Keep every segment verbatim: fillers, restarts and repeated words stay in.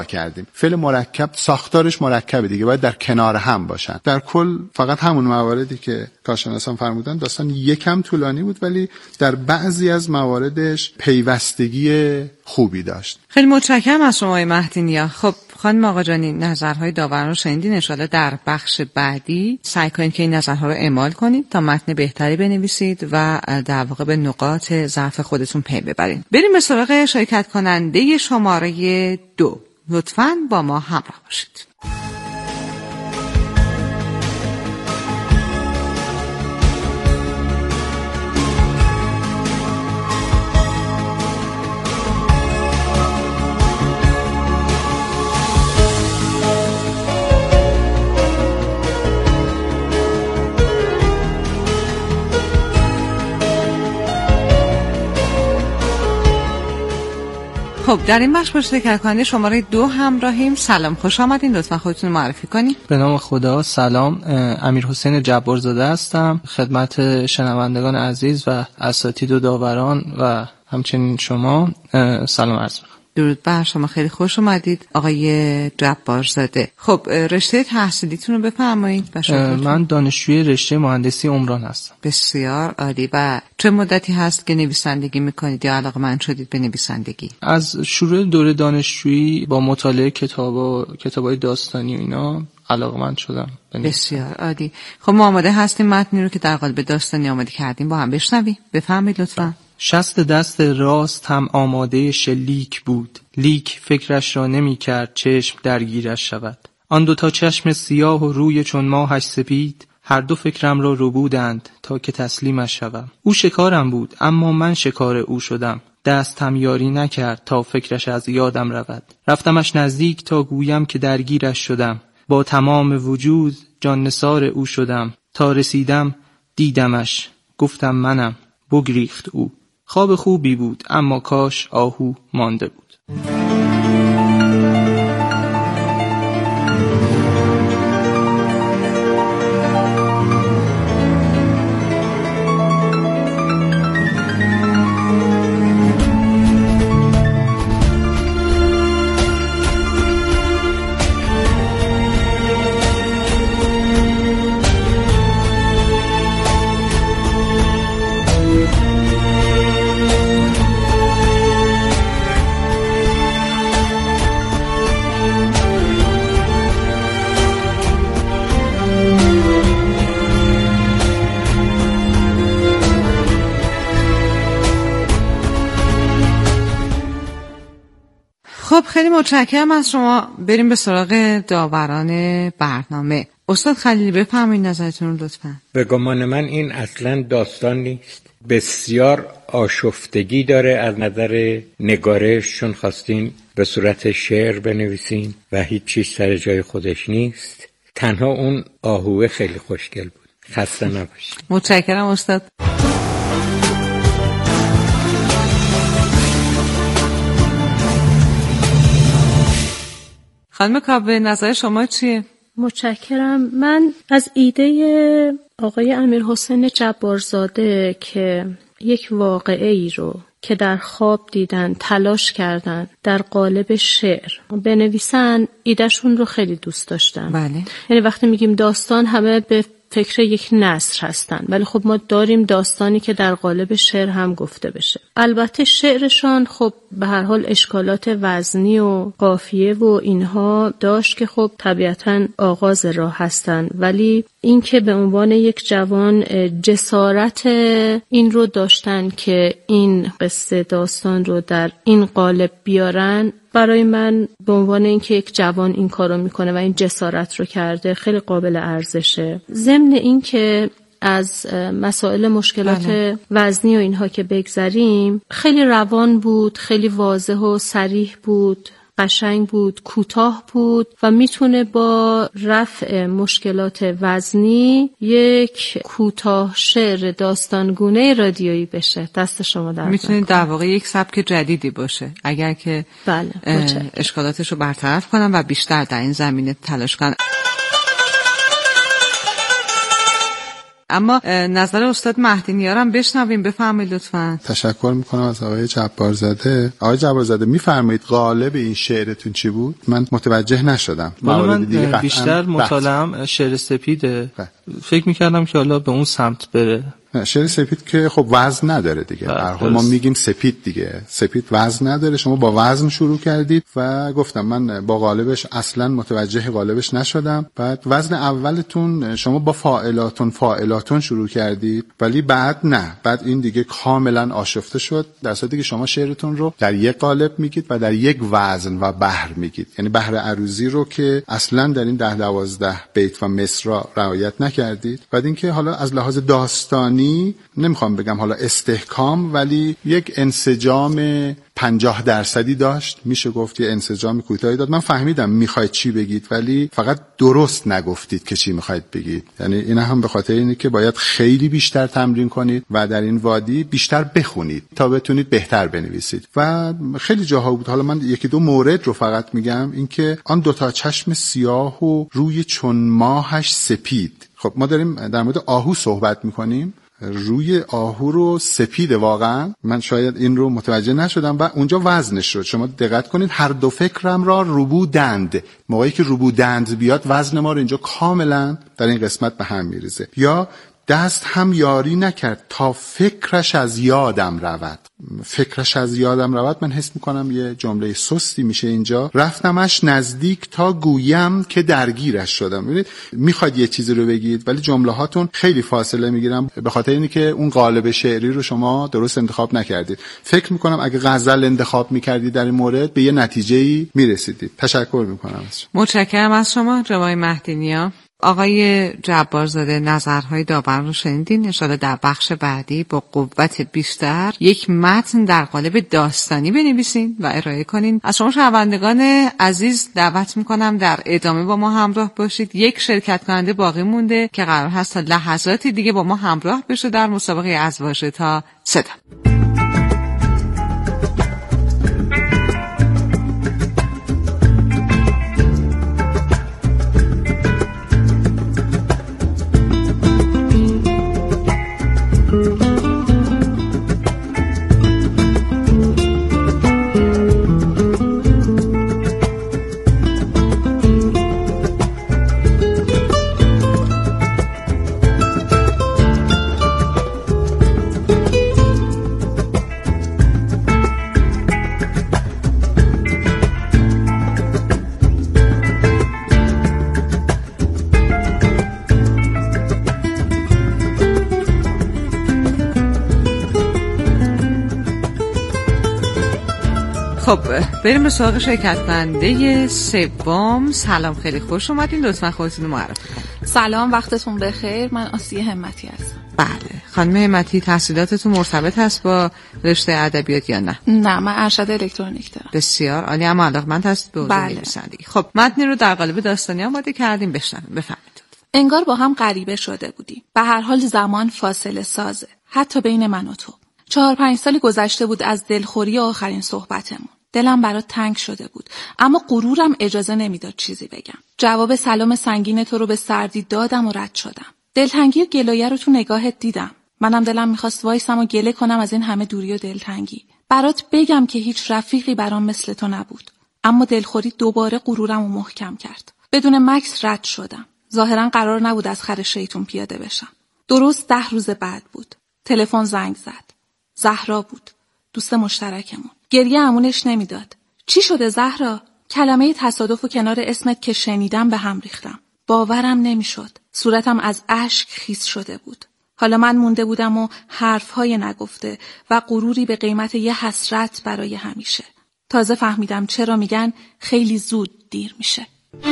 کردیم. فعل مرکب ساختارش مرکبه دیگه، باید در کنار هم باشن. در کل فقط همون مواردی که کارشناسان فرمودن داستان یکم طولانی بود، ولی در بعضی از مواردش پیوستگی خوبی داشت. خیلی متشکرم از شما مهدی نیا. خب خانم آقاجانی، نظرهای داوران رو شنیدین. ان شاءالله در بخش بعدی سعی کنید که این نظرها رو اعمال کنید تا متن بهتری بنویسید و در واقع به نقاط ضعف خودتون پی ببرید. بریم به سراغ شرکت کننده شماره دو. لطفاً با ما همراه باشید. خب در این بخش با شرکت کننده شماره دو همراهیم. سلام، خوش آمدین. لطفا خودتون معرفی کنین. به نام خدا. سلام، امیر حسین جبارزاده هستم. خدمت شنوندگان عزیز و اساتید و داوران و همچنین شما سلام عرض می‌کنم. درود بر شما، خیلی خوش اومدید آقای جبارزاده. خب رشته تحصیلیتون رو بفرمایید. من دانشجوی رشته مهندسی عمران هستم. بسیار عالی. و چه مدتی هست که نویسندگی میکنید یا علاقه‌مند شدید به نویسندگی؟ از شروع دوره دانشجویی با مطالعه کتابا کتابای داستانی و اینا علاقه‌مند شدم. بسیار عالی. خب ما آماده هستیم متنی رو که در قالب داستانی آماده کردیم با هم بشنویم. بفرمایید لطفاً. شست دست راست هم آماده شلیک بود، لیک فکرش را نمی کرد چشم درگیرش شود. آن دوتا چشم سیاه و روی چون ماهش سپید، هر دو فکرم را ربودند تا که تسلیمش شوم. او شکارم بود اما من شکار او شدم، دست هم یاری نکرد تا فکرش از یادم رود. رفتمش نزدیک تا گویم که درگیرش شدم، با تمام وجود جان نثار او شدم. تا رسیدم دیدمش، گفتم منم، بگریخت او. خواب خوبی بود اما کاش آهو مانده بود. خب خیلی متشکرم از شما. بریم به سراغ داوران برنامه. استاد خلیلی بفرمایید نظرتون رو لطفاً. به گمان من این اصلاً داستان نیست، بسیار آشفتگی داره از نظر نگارش، چون خواستین به صورت شعر بنویسین و هیچ چیز سر جای خودش نیست. تنها اون آهوه خیلی خوشگل بود. خسته نباشید. متشکرم استاد. خانم کاوه نظر شما چیه؟ متشکرم. من از ایده آقای امیر حسین جبارزاده که یک واقعه ای رو که در خواب دیدن تلاش کردن در قالب شعر بنویسن، ایدهشون رو خیلی دوست داشتم. بله. یعنی وقتی میگیم داستان همه به فکر یک نثر هستن، ولی خب ما داریم داستانی که در قالب شعر هم گفته بشه. البته شعرشان خب به هر حال اشکالات وزنی و قافیه و اینها داشت که خب طبیعتاً آغاز راه هستن، ولی این که به عنوان یک جوان جسارت این رو داشتن که این قصه داستان رو در این قالب بیارن، برای من به عنوان اینکه یک جوان این کارو میکنه و این جسارت رو کرده خیلی قابل ارزشه. ضمن این که از مسائل مشکلات بله. وزنی و اینها که بگذریم، خیلی روان بود، خیلی واضح و صریح بود، قشنگ بود، کوتاه بود و میتونه با رفع مشکلات وزنی یک کوتاه شعر داستانگونه رادیویی بشه. دست شما در میتونه در واقع یک سبک جدیدی باشه اگر که بله اشکالاتش رو برطرف کنن و بیشتر در این زمینه تلاش کنن. اما نظر استاد مهدی نیا هم بشنویم. بفرمایید لطفاً. تشکر میکنم از آقای جبارزاده. آقای جبارزاده میفرمایید قالب این شعرتون چی بود؟ من متوجه نشدم. من بیشتر مطالعه‌ام شعر سپیده. فکر میکردم که حالا به اون سمت بره. شعر سپید که خب وزن نداره دیگه. به هر حال ما میگیم سپید دیگه. سپید وزن نداره. شما با وزن شروع کردید و گفتم من با قالبش اصلا متوجه قالبش نشدم. بعد وزن اولتون شما با فاعلاتون فاعلاتون شروع کردید ولی بعد نه. بعد این دیگه کاملا آشفته شد. در صورتی که شما شعرتون رو در یک قالب میگید و در یک وزن و بحر میگید. یعنی بحر عروضی رو که اصلا در این ده دوازده بیت و مصرع رعایت نکردید. بعد اینکه حالا از لحاظ داستانی نمیخوام بگم حالا استحکام ولی یک انسجام پنجاه درصدی داشت. میشه گفت یه انسجام کوتاهی داد. من فهمیدم میخواید چی بگید ولی فقط درست نگفتید که چی میخواید بگید. یعنی این هم به خاطر اینه که باید خیلی بیشتر تمرین کنید و در این وادی بیشتر بخونید تا بتونید بهتر بنویسید. و خیلی جاها بود. حالا من یکی دو مورد رو فقط میگم. اینکه آن دوتا چشم سیاه و روی چون ماهش سپید. خب ما داریم در مورد آهو صحبت میکنیم. روی آهو رو سپید واقعا من شاید این رو متوجه نشدم و اونجا وزنش رو شما دقت کنید. هر دو فکرم را ربودند. موقعی که ربودند بیاد وزن ما رو اینجا کاملا در این قسمت به هم میریزه. یا دست هم یاری نکرد تا فکرش از یادم رود. فکرش از یادم رود من حس میکنم یه جمله سستی میشه اینجا. رفتمش نزدیک تا گویم که درگیرش شدم. ببینید میخواد یه چیزی رو بگید ولی جمله هاتون خیلی فاصله میگیرم به خاطر اینی که اون قالب شعری رو شما درست انتخاب نکردید. فکر میکنم اگه غزل انتخاب میکردید در این مورد به یه نتیجه‌ای میرسیدید. تشکر میکنم از شما. متشکرم از شما جناب مهدی نیا. آقای جبارزاده نظرهای داور رو شنیدین. انشاءالله در بخش بعدی با قوت بیشتر یک متن در قالب داستانی بنویسین و ارائه کنین. از شما شنوندگان عزیز دعوت میکنم در ادامه با ما همراه باشید. یک شرکت کننده باقی مونده که قرار هست تا لحظاتی دیگه با ما همراه بشه در مسابقه از واژه تا صدا. خب بریم به سراغ شرکت کننده سوم. سلام، خیلی خوش اومدین. لطفاً خودتون رو معرفی کنید. سلام، وقتتون بخیر. من آسیه همتی هستم. بله خانم همتی، تحصیلاتتون مرتبط هست با رشته ادبیات یا نه؟ نه، من ارشد الکترونیک دارم. بسیار عالی، اما علاقه‌مند هست به حوزه نویسندگی. خب متنی رو در قالب داستانی آماده کردیم، بشنویم. بفرمایید. انگار با هم غریبه شده بودیم. به هر حال زمان فاصله سازه، حتی بین من و تو. چهار پنج سال گذشته بود از دلخوری آخرین صحبتمون. دلم برات تنگ شده بود، اما غرورم اجازه نمیداد چیزی بگم. جواب سلام سنگین تو رو به سردی دادم و رد شدم. دلتنگی و گلایه رو تو نگاهت دیدم. منم دلم میخواست وایسم و گله کنم از این همه دوری و دلتنگی. برات بگم که هیچ رفیقی برام مثل تو نبود. اما دلخوری دوباره غرورم رو محکم کرد. بدون مکس رد شدم. ظاهرا قرار نبود از خر شیطون پیاده بشم. درست ده روز بعد بود. تلفن زنگ زد. زهرا بود، دوست مشترکمون. گریه امونش نمیداد. چی شده زهرا؟ کلمه تصادف و کنار اسمت که شنیدم به هم ریختم. باورم نمیشد. صورتم از اشک خیس شده بود. حالا من مونده بودم و حرفهای نگفته و غروری به قیمت یه حسرت برای همیشه. تازه فهمیدم چرا میگن خیلی زود دیر میشه.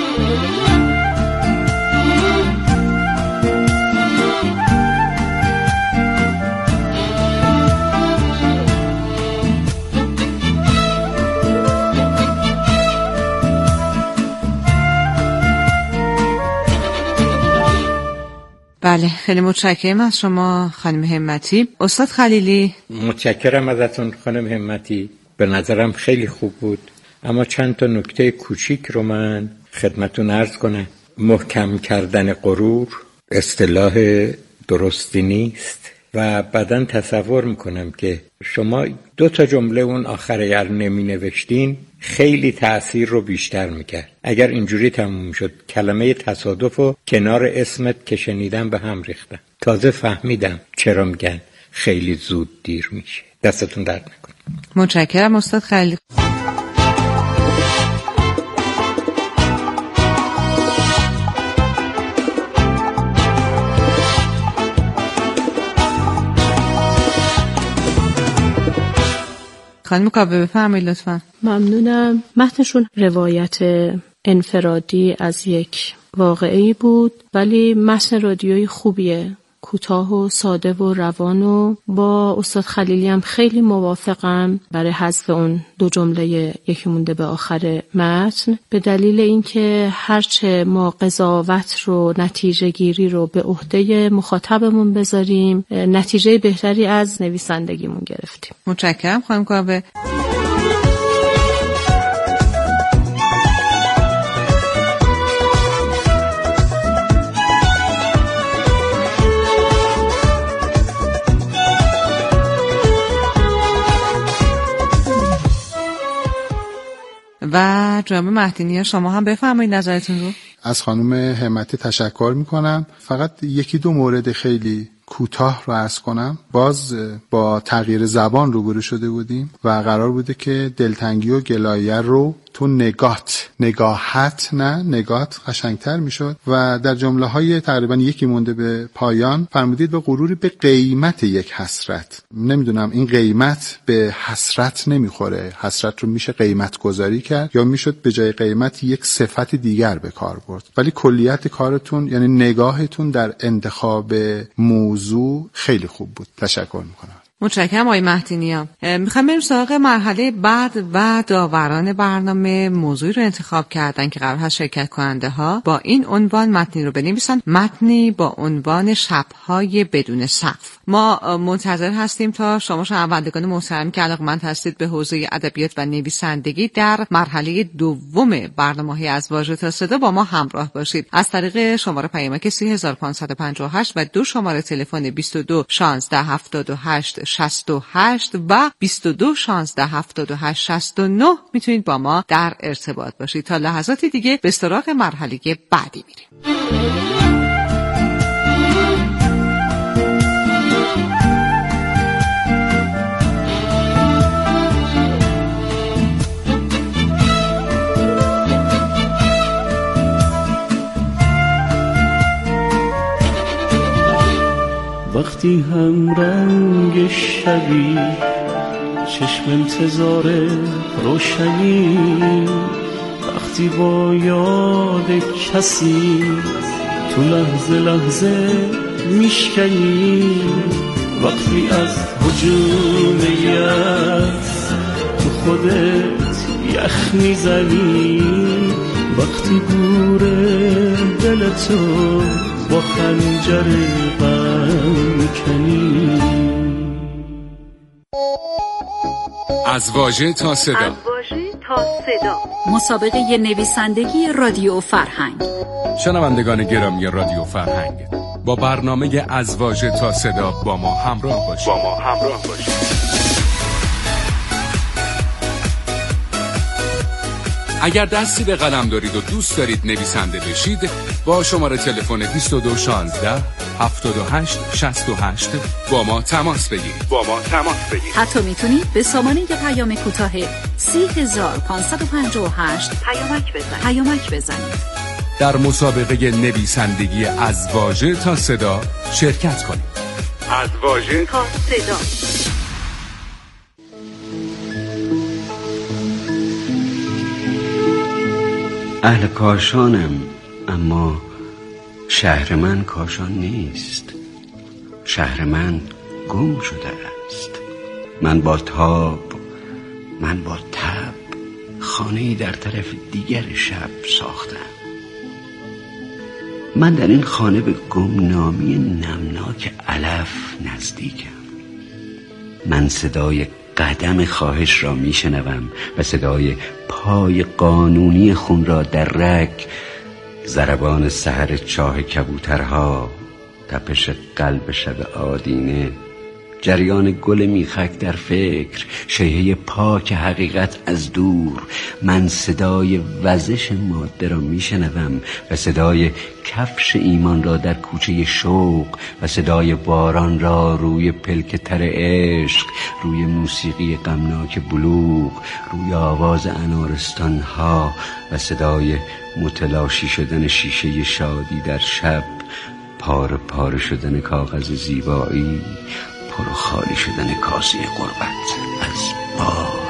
بله خیلی متشکرم از شما خانم همتی. استاد خلیلی. متشکرم ازتون خانم همتی، به نظرم خیلی خوب بود، اما چند تا نکته کوچیک رو من خدمتون عرض کنم. محکم کردن غرور اصطلاح درستی نیست و بعداً تصور میکنم که شما دو تا جمله اون آخره اگر نمی نوشتین خیلی تأثیر رو بیشتر میکرد. اگر اینجوری تموم شد کلمه تصادف و کنار اسمت که شنیدم به هم ریختم. تازه فهمیدم چرا میگن خیلی زود دیر میشه. دستتون درد نکنه. متشکرم استاد خلیل. خانم کاوه بفرمایید لطفاً. ممنونم. متنشون روایت انفرادی از یک واقعه‌ای بود ولی متن رادیویی خوبیه، کوتاه و ساده و روان و با استاد خلیلی هم خیلی موافقم برای حذف اون دو جمله یکی مونده به آخر متن، به دلیل اینکه هرچه ما قضاوت رو نتیجه گیری رو به عهده مخاطبمون بذاریم نتیجه بهتری از نویسندگیمون گرفتیم. متشکرم خانم کاوه. و جناب مهدی نیا شما هم بفرمایید نظرتون رو. از خانم همتی تشکر میکنم. فقط یکی دو مورد خیلی کوتاه رو عرض کنم. باز با تغییر زبان روبرو شده بودیم و قرار بوده که دلتنگی و گلایه رو تو نگات، نگاهت نه نگات قشنگتر میشد و در جمله های تقریبا یکی مونده به پایان فرمودید به غروری به قیمت یک حسرت. نمیدونم این قیمت به حسرت نمیخوره، حسرت رو میشه قیمت گذاری کرد یا میشد به جای قیمت یک صفت دیگر به کار برد، ولی کلیت کارتون یعنی نگاهتون در انتخاب موضوع خیلی خوب بود. تشکر میکنم. متشکرم آقای مهدی نیا. میخوام بریم سراغ مرحله بعد و داوران برنامه موضوعی رو انتخاب کردن که قرار هست شرکت کننده ها با این عنوان متنی رو بنویسن، متنی با عنوان شب‌های بدون سقف. ما منتظر هستیم تا شما شنوندگان محترم که علاقه‌مند هستید به حوزه ادبیات و نویسندگی در مرحله دوم برنامه‌های از واژه تا صدا با ما همراه باشید. از طریق شماره پیامک سه هزار و پانصد و پنجاه و هشت و دو شماره تلفن بیست و دو شانزده هفتاد و هشت شصت و هشت و بیست و دو شانزده هفتاد و هشت شصت و نه میتونید با ما در ارتباط باشید. تا لحظاتی دیگه به سراغ مرحله بعدی میریم. وقتی هم رنگ شبی چشم انتظار روشنی، وقتی با یاد کسی تو لحظه لحظه میشکنی، وقتی از هجوم یأس تو خودت یخ میزنی، وقتی گور دلتو با خنجر غم میکنی. از واژه تا صدا، از واژه تا صدا، مسابقه نویسندگی رادیو فرهنگ. شنوندگان گرامی رادیو فرهنگ، با برنامه از واژه تا صدا با ما همراه باشید. با ما همراه باشید. اگر دستی به قلم دارید و دوست دارید نویسنده بشید، با شماره تلفن بیست و دو شانزده هفتاد و هشت شصت و هشت با ما تماس بگیرید. با ما تماس بگیرید. حتی میتونید به سامانه پیام کوتاه سه هزار و پانصد و پنجاه و هشت پیامک بزنید. پیامک بزنید. در مسابقه نویسندگی از واژه تا صدا شرکت کنید. از واژه تا صدا. اهل کاشانم، اما شهر من کاشان نیست. شهر من گم شده است. من با تاب، من با تب خانه‌ای در طرف دیگر شب ساختم. من در این خانه به گمنامی نمناک علف نزدیکم. من صدای قدم خواهش را میشنوم و صدای پای قانونی خون را در رگ، ضربان سحر چاه کبوترها، تپش قلب شب آدینه، جریان گل میخک در فکر، شیهه پاک حقیقت از دور. من صدای وزش ماده را میشنوم و صدای کفش ایمان را در کوچه شوق و صدای باران را روی پلک تر عشق، روی موسیقی غمناک بلوغ، روی آواز انارستان ها و صدای متلاشی شدن شیشه شادی در شب، پاره پاره شدن کاغذ زیبایی، پر و خالی شدن کاسه غربت از باد.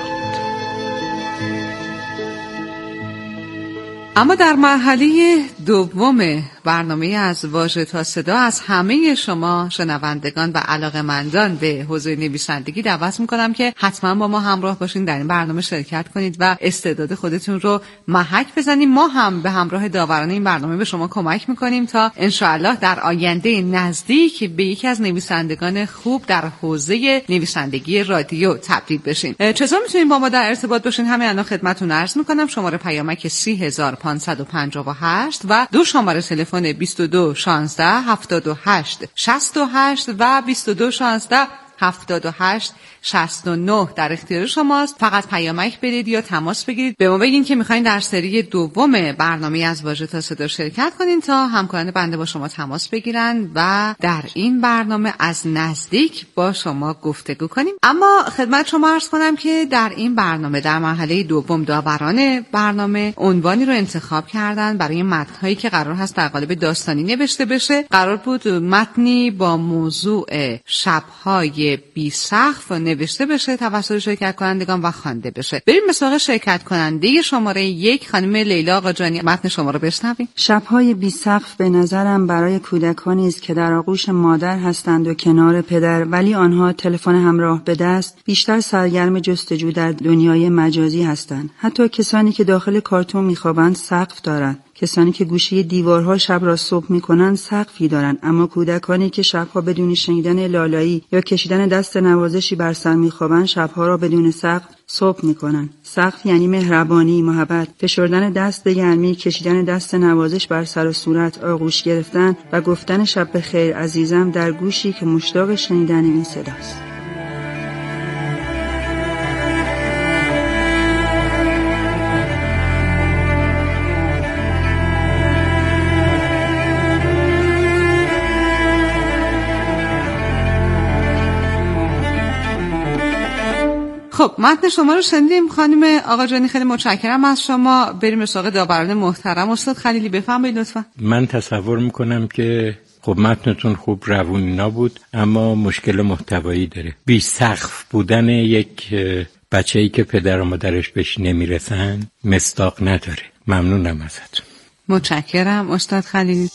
اما در مرحله دوم برنامه از واژه تا صدا از همه شما شنوندگان و علاقه‌مندان به حوزه نویسندگی دعوت می‌کنم که حتما با ما همراه باشین، در این برنامه شرکت کنید و استعداد خودتون رو محک بزنید. ما هم به همراه داوران این برنامه به شما کمک می‌کنیم تا انشاءالله در آینده نزدیک به یکی از نویسندگان خوب در حوزه نویسندگی رادیو تبدیل بشین. چطور می‌تونین با ما در ارتباط باشین؟ همین الان خدمتتون عرض می‌کنم. شماره پیامک سی هزار و پانصد و پنجاه و هشت و دو شماره تلفن بیست و دو شانزده هفتاد و هشت شصت و هشت و بیست و دو شانزده هفتاد و هشت شصت و نه در اختیار شماست. فقط پیامک بدید یا تماس بگیرید، به ما بگین که میخواین در سری دوم برنامه از واژه تا صدا شرکت کنین تا همکاران بنده با شما تماس بگیرن و در این برنامه از نزدیک با شما گفتگو کنیم. اما خدمت شما عرض کنم که در این برنامه در مرحله دوم داوران برنامه عنوانی رو انتخاب کردن برای متن‌هایی که قرار هست در قالب داستانی نوشته بشه. قرار بود متنی با موضوع شب‌های بی سقف نوشته بشه توسط شرکت کنندگان و خوانده بشه. بریم به سراغ شرکت کننده شماره یک، خانم لیلا آقاجانی. متن شما رو بشنویم. شب‌های بی سقف به نظرم برای کودکانی است که در آغوش مادر هستند و کنار پدر، ولی آنها تلفن همراه به دست بیشتر سرگرم جستجو در دنیای مجازی هستند. حتی کسانی که داخل کارتون میخوابند سقف دارند. کسانی که گوشه دیوارها شب را صبح میکنند سقفی دارند، اما کودکانی که شبها بدون شنیدن لالایی یا کشیدن دست نوازشی بر سر میخوابند شبها را بدون سقف صبح میکنند. سقف یعنی مهربانی، محبت، فشردن دست به گرمی، کشیدن دست نوازش بر سر و صورت، آغوش گرفتن و گفتن شب بخیر عزیزم در گوشی که مشتاق شنیدن این صداست. خب متن شما رو شنیدیم خانم آقاجانی، خیلی متشکرم از شما. بریم به سراغ داوران محترم. استاد خلیلی بفرمایید لطفا. من تصور میکنم که خب متنتون خوب روونینا بود، اما مشکل محتوایی داره. بی سقف بودن یک بچه‌ای که پدر و مادرش بهش نمیرسن مصداق نداره. ممنونم ازتون. متشکرم استاد خلیلی.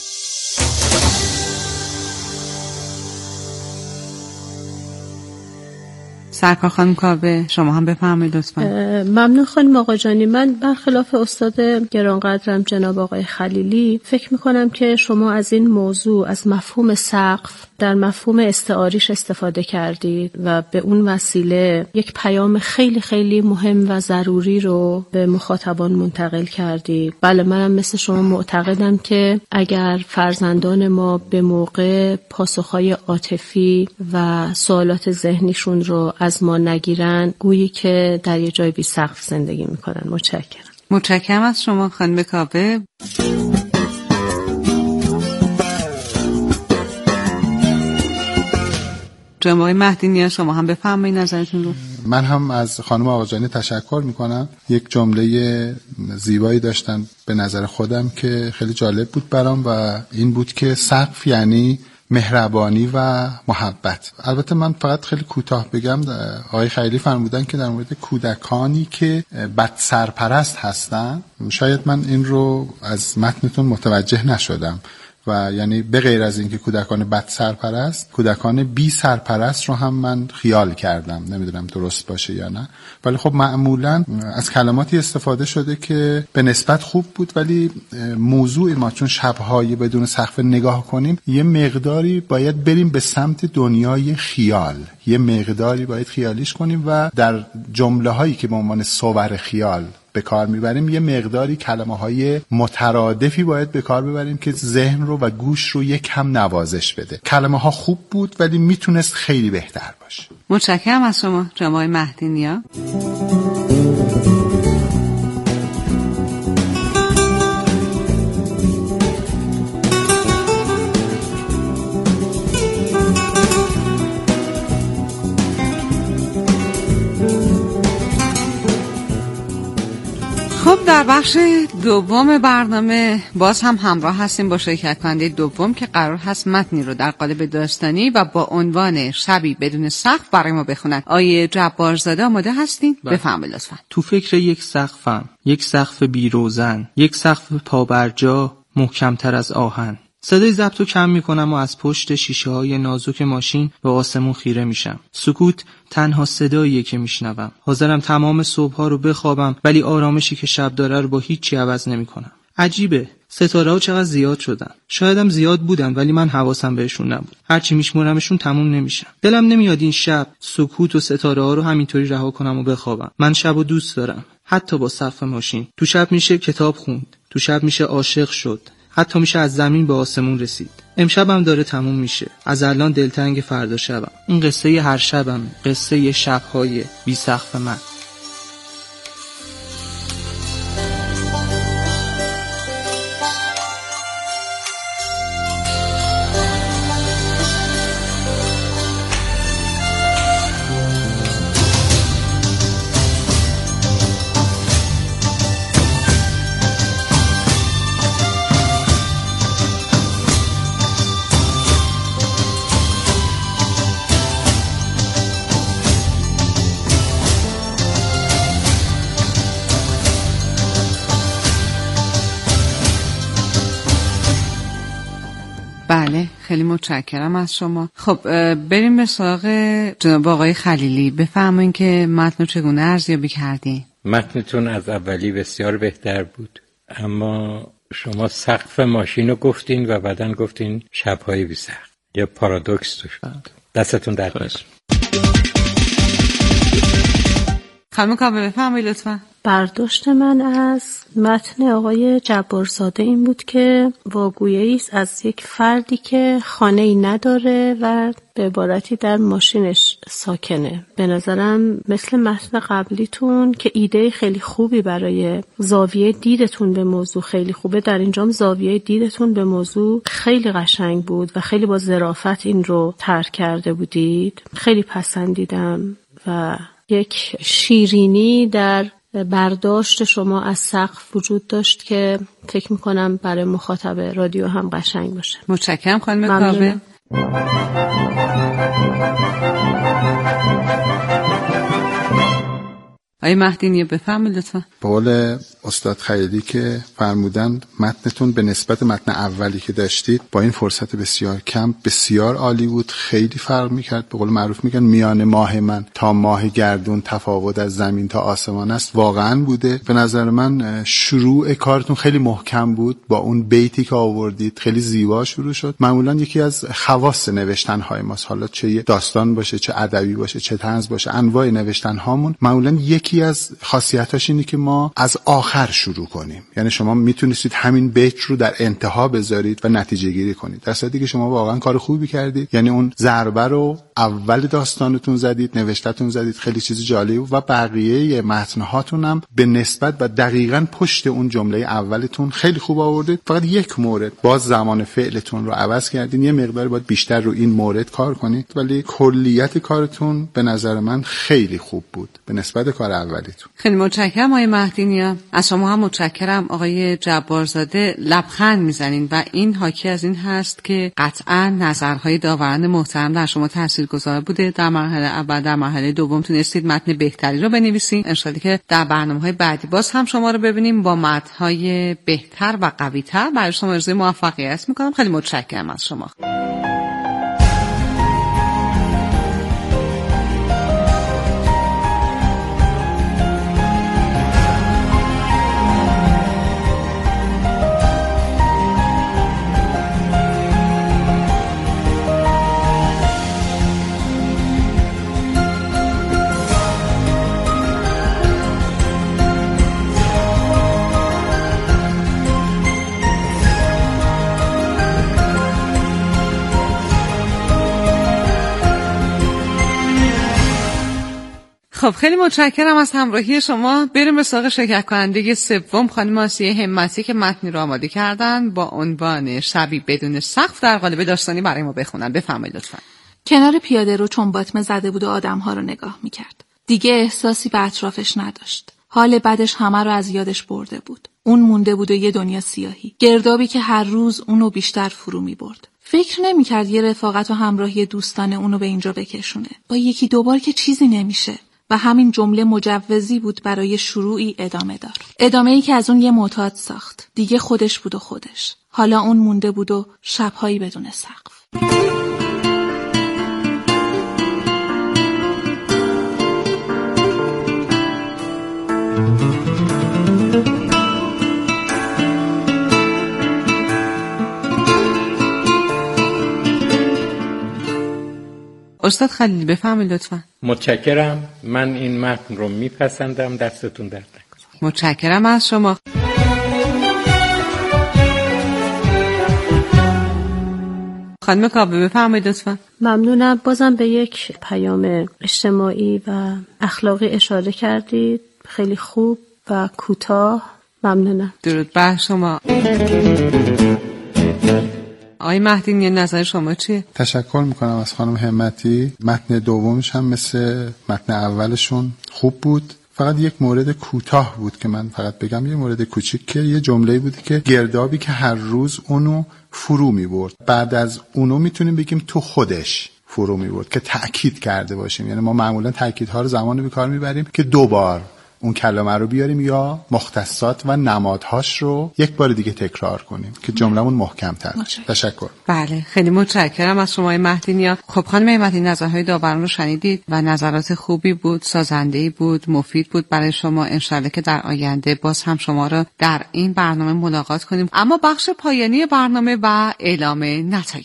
سرکار خانم کاوه شما هم بفرمایید لطفا. ممنون خانم آقاجانی. من برخلاف استاد گرانقدرم جناب آقای خلیلی فکر میکنم که شما از این موضوع، از مفهوم سقف در مفهوم استعاریش استفاده کردید و به اون وسیله یک پیام خیلی خیلی مهم و ضروری رو به مخاطبان منتقل کردید. بله، منم مثل شما معتقدم که اگر فرزندان ما به موقع پاسخهای عاطفی و سوالات ذهنیشون رو از ما نگیرن، گویی که در یه جای بی سقف زندگی میکنن. متشکرم. متشکرم از شما خانم کاوه. جناب آقای مهدی نیاز شما هم بفرمایید نظرتون رو. من هم از خانم آقاجانی تشکر میکنم. یک جمله زیبایی داشتن به نظر خودم که خیلی جالب بود برام و این بود که سقف یعنی مهربانی و محبت. البته من فقط خیلی کوتاه بگم، آقای خیلی فرمودن که در مورد کودکانی که بد سرپرست هستن، شاید من این رو از متنتون متوجه نشدم و یعنی به غیر از اینکه کودکان بد سرپرست، کودکان بی سرپرست رو هم من خیال کردم. نمیدونم درست باشه یا نه، ولی خب معمولا از کلماتی استفاده شده که به نسبت خوب بود، ولی موضوع ما چون شب‌های بدون سقف نگاه کنیم، یه مقداری باید بریم به سمت دنیای خیال، یه مقداری باید خیالیش کنیم و در جمله هایی که به عنوان صور خیال به کار میبریم یه مقداری کلمه های مترادفی باید به کار ببریم که ذهن رو و گوش رو یک کم نوازش بده. کلمه ها خوب بود ولی میتونست خیلی بهتر باشه. متشکرم از شما جناب آقای مهدی نیا. خب در بخش دوم برنامه باز هم همراه هستیم با شرکت کننده دوم که قرار هست متنی رو در قالب داستانی و با عنوان شبی بدون سقف برای ما بخونن. آیه جبارزاده آماده هستین؟ بفرمایید لطفاً. تو فکر یک سقفم، یک سقف بیروزن، یک سقف پابرجا محکمتر از آهن. صدای ضبط رو کم میکنم و از پشت شیشه های نازک ماشین به آسمون خیره میشم. سکوت تنها صداییه که میشنوم. حاضرم تمام صبح‌ها رو بخوابم ولی آرامشی که شب داره رو با هیچی عوض نمیکنم. عجیبه، ستاره‌ها چقدر زیاد شدن. شایدم زیاد بودن ولی من حواسم بهشون نبود. هرچی میشمرمشون تموم نمیشن. دلم نمیاد این شب سکوت و ستاره‌ها رو همینطوری رها کنم و بخوابم. من شبو دوست دارم، حتی با سقف ماشین. تو شب میشه کتاب خوند، تو شب میشه عاشق شد، حتی میشه از زمین به آسمون رسید. امشبم داره تموم میشه. از الان دلتنگ فردا شبم. این قصه هر شبم، قصه شب‌های بی سقف من. بله، خیلی متشکرم از شما. خب بریم به سراغ جناب آقای خلیلی. بفرمایید که متن چگونه ارزیابی کردین؟ متنتون از اولی بسیار بهتر بود، اما شما سقف ماشین رو گفتین و بعدن گفتین شب‌های بی سقف. یه پارادوکس توش بود. دستتون درد نکنه. خانم کاوه بفرمایید لطفاً. برداشت من از متن آقای جبارزاده این بود که واگویی است از یک فردی که خانه‌ای نداره و به عبارتی در ماشینش ساکنه. به نظرم مثل متن قبلیتون که ایده خیلی خوبی برای زاویه دیدتون به موضوع خیلی خوبه، در اینجام زاویه دیدتون به موضوع خیلی قشنگ بود و خیلی با ظرافت این رو طرح کرده بودید. خیلی پسندیدم و یک شیرینی در برداشت شما از سقف وجود داشت که فکر میکنم برای مخاطب رادیو هم قشنگ باشه. متشکرم خانم کاوه. آقای مهدی نیا بفرمایید لطفا. به قول استاد خلیلی که فرمودند متنتون به نسبت متن اولی که داشتید با این فرصت بسیار کم بسیار عالی بود، خیلی فرق میکرد. به قول معروف میگن میان ماه من تا ماه گردون تفاوت از زمین تا آسمان است. واقعا بوده. به نظر من شروع کارتون خیلی محکم بود، با اون بیتی که آوردید خیلی زیبا شروع شد. معمولا یکی از خواص نوشتن های ماست، حالا چه داستان باشه، چه ادبی باشه، چه طنز باشه، انواع نوشتن هامون معمولا یکی از خاصیتاش اینه که ما از آخر شروع کنیم. یعنی شما میتونستید همین بیت رو در انتها بذارید و نتیجه گیری کنید، در صورتی که شما واقعا کار خوبی کردید. یعنی اون ضربه رو اول داستانتون زدید، نوشتتون زدید، خیلی چیز جالبی بود و بقیه متن‌هاتون هم به نسبت و دقیقاً پشت اون جمله اولتون خیلی خوب آوردید. فقط یک مورد باز زمان فعلتون رو عوض کردین، یه مقدار باید بیشتر رو این مورد کار کنید، ولی کلیت کارتون به نظر من خیلی خوب بود به نسبت کار اولیتون. خیلی متشکرم آقای مهدی نیا. از شما هم متشکرم آقای جبارزاده. لبخند میزنین و این حاکی از این هست که قطعا نظرهای داوران محترم در شما تاثیرگذار بوده. در مرحله اول، در مرحله دوم تونستید متن بهتری رو بنویسین. ان شاءالله که در برنامه‌های بعدی باز هم شما رو ببینیم با متن‌های بهتر و قوی‌تر. برای شما آرزوی موفقیت می‌کنم. خیلی متشکرم از شما. خب خیلی متشکرم از همراهی شما. بریم به سراغ شرکت کننده سوم، خانم آسیه همتی که متنی رو آماده کردن با عنوان شبی بدون سقف در قالب داستانی برای ما بخونن. بفرمایید لطفاً. کنار پیاده رو چون باطمه زده بود و آدم‌ها رو نگاه می‌کرد. دیگه احساسی به اطرافش نداشت. حال بدش همه رو از یادش برده بود. اون مونده بود و یه دنیا سیاهی، گردابی که هر روز اونو بیشتر فرو می‌برد. فکر نمی‌کرد یه رفاقت و همراهی دوستانه اونو به اینجا بکشونه. با یکی دوبار که چیزی نمیشه. و همین جمله مجوزی بود برای شروعی ادامه دار. ادامه‌ای که از اون یه معتاد ساخت. دیگه خودش بود و خودش. حالا اون مونده بود و شب‌هایی بدون سقف. استاد خلیل بفرمایید لطفاً. متشکرم. من این متن رو میپسندم. دستتون درد نکنه. متشکرم از شما. خانم کاوه بفرمایید لطفاً. ممنونم. بازم به یک پیام اجتماعی و اخلاقی اشاره کردید. خیلی خوب و کوتاه. ممنونم. درود بر شما. آقای مهدی نظر شما چیه؟ تشکر میکنم از خانم همتی. متن دومش هم مثل متن اولشون خوب بود. فقط یک مورد کوتاه بود که من فقط بگم، یه مورد کوچیک که یه جمله‌ای بودی که گردابی که هر روز اونو فرو میبرد. بعد از اونو میتونیم بگیم تو خودش فرو میبرد که تأکید کرده باشیم. یعنی ما معمولا تأکیدها رو زمانی به کار میبریم که دو بار اون کلمه رو بیاریم یا مختصات و نمادهاش رو یک بار دیگه تکرار کنیم که جمله‌مون محکم‌تر بشه. تشکر. بله خیلی متشکرم از شما مهدی نیا. خب خانم همتی نظرهای داوران رو شنیدید و نظرات خوبی بود، سازنده‌ای بود، مفید بود برای شما. انشالله که در آینده باز هم شما رو در این برنامه ملاقات کنیم. اما بخش پایانی برنامه و اعلام نتایج.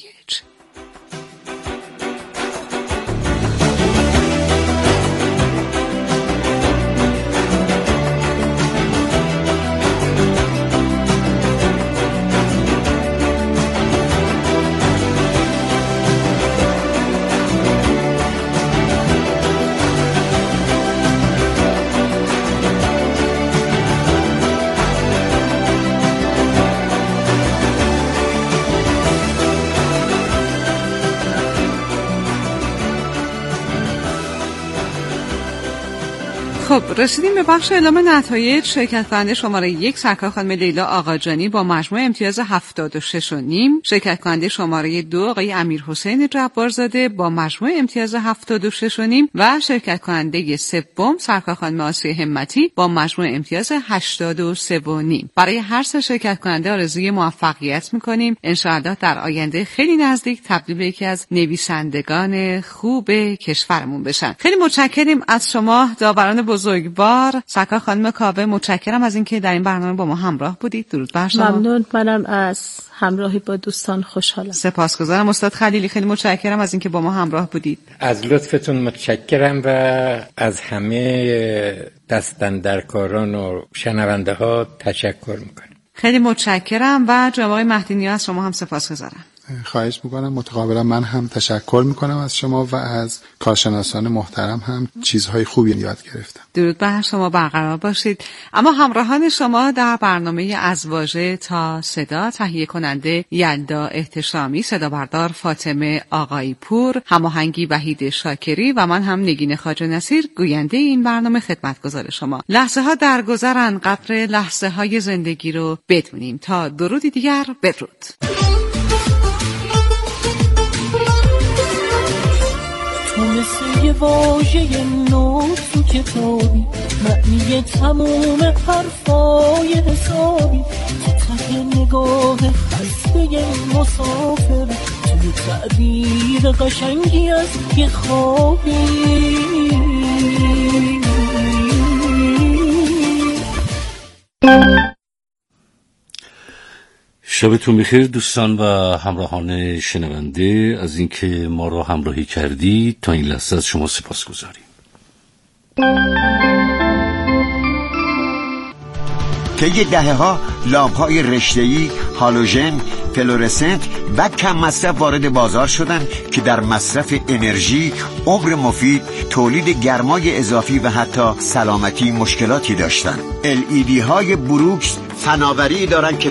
خب رسیدیم به بخش اعلام نتایج. شرکت کننده شماره یک سرکار خانم لیلا آقاجانی با مجموع امتیاز هفتاد و شش و نیم. شرکت کننده شماره دو آقای امیر حسین جبارزاده با مجموع امتیاز هفتاد و شش و نیم و شرکت کننده سوم سرکار خانم آسیه همتی با مجموع امتیاز هشتاد و سه و نیم. برای هر سه شرکت کننده آرزوی موفقیت می‌کنیم. انشاءالله در آینده خیلی نزدیک تبدیل به یکی از نویسندگان خوب کشورمون بشن. خیلی متشکریم از شما داوران بزرگوار. سرکار خانم کاوه متشکرم از اینکه در این برنامه با ما همراه بودید. درود بر شما. ممنون. منم از همراهی با دوستان خوشحالم. سپاسگزارم. استاد خلیلی خیلی متشکرم از اینکه با ما همراه بودید. از لطفتون متشکرم و از همه دستاندرکاران و شنونده ها تشکر میکنم. خیلی متشکرم و جناب آقای مهدی نیا از شما هم سپاسگزارم. خواهش میکنم. متقابلا من هم تشکر میکنم از شما و از کارشناسان محترم هم چیزهای خوبی یاد گرفتم. درود بر شما برقرار باشید. اما همراهان شما در برنامه از واژه تا صدا، تهیه کننده یلدا احتشامی، صدا بردار فاطمه آقایی پور، هماهنگی وحید شاکری و من هم نگین خواجه نصیر گوینده این برنامه خدمتگزار شما. لحظه ها درگذرن، قدر لحظه های زندگی رو بدونیم. تا درودی دیگر، بدرود. تو مثل یه واژه نو تو کتابی، معنی تموم حرفای حسابی، تو ته نگاه خسته مسافر، تو تعبیر قشنگی از یه خوابی. شبتون بخیر دوستان و همراهان شنونده. از اینکه ما رو همراهی کردید تا این لحظه از شما سپاسگزاریم. طی دهه‌ها لامپ‌های رشته‌ای، هالوژن، فلورسنت و کم مصرف وارد بازار شدند که در مصرف انرژی، عمر مفید، تولید گرمای اضافی و حتی سلامتی مشکلاتی داشتند. ال ای دی های بروکس فناوری دارند که